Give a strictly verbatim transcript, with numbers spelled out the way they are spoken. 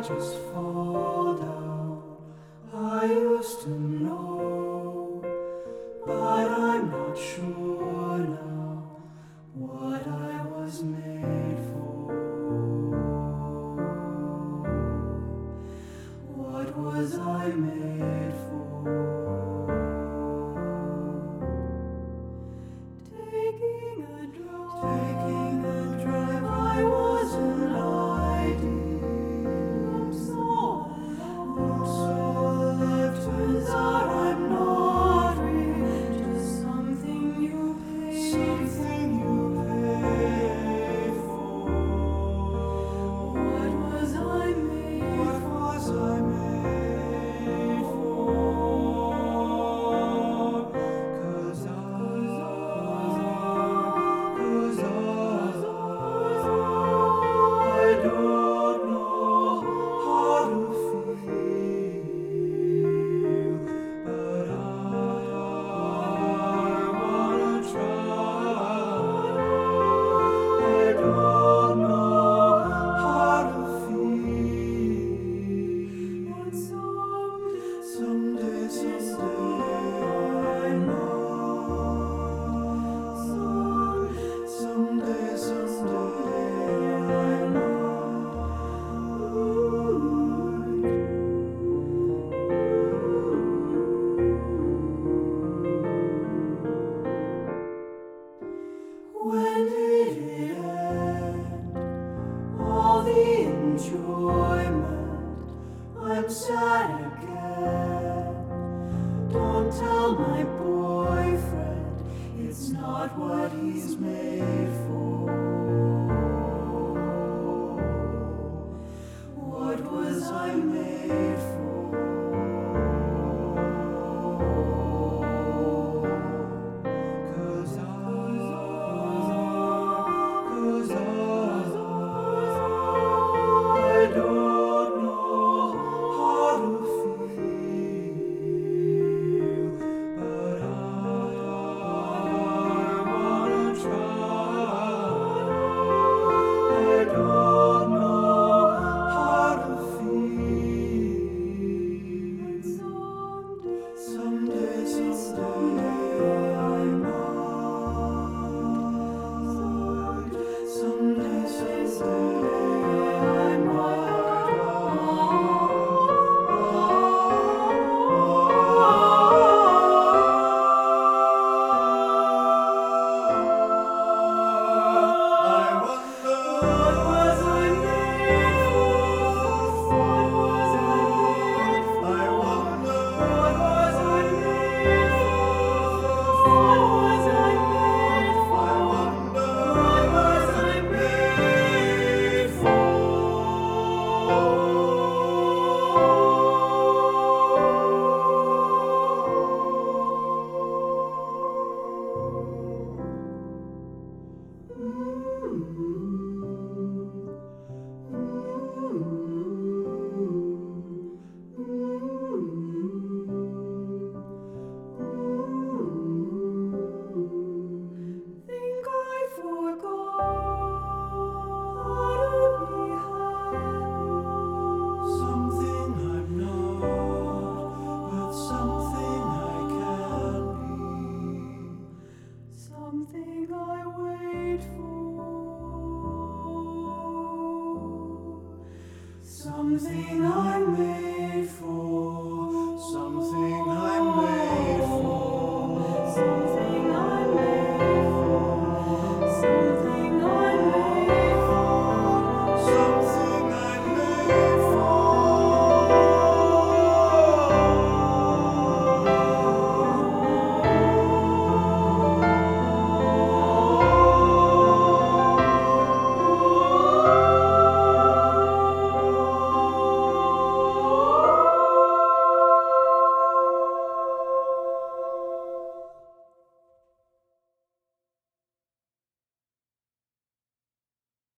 just fall down. I used to know, but I'm not sure now what I was made for. What was I made for? Taking a drive, taking a drive, I wasn't ideal. I'm so alive, I'm so alive. Turns out I'm not real, just something you paid, something you paid for. What was I made? What was I made for? 'Cause I, 'cause I, I don't know how to feel, but I wanna try. I don't know how to feel, but someday, someday, someday I know. Someday, someday I know. When did it end? All the enjoyment, I'm sad again. Don't tell my boyfriend it's not what he's made for. What was I made for? 'Cause I, 'cause I, I don't know how to feel, but I wanna try. I don't know how to feel, but someday, someday, someday I know. Someday, someday I might What was I made for? What was I made for? I wonder. What was I made for? What was I made for? I wonder. What was I made for? Think I forgot how to be happy. Something I'm not, but something I can be. Something I wait for. Something I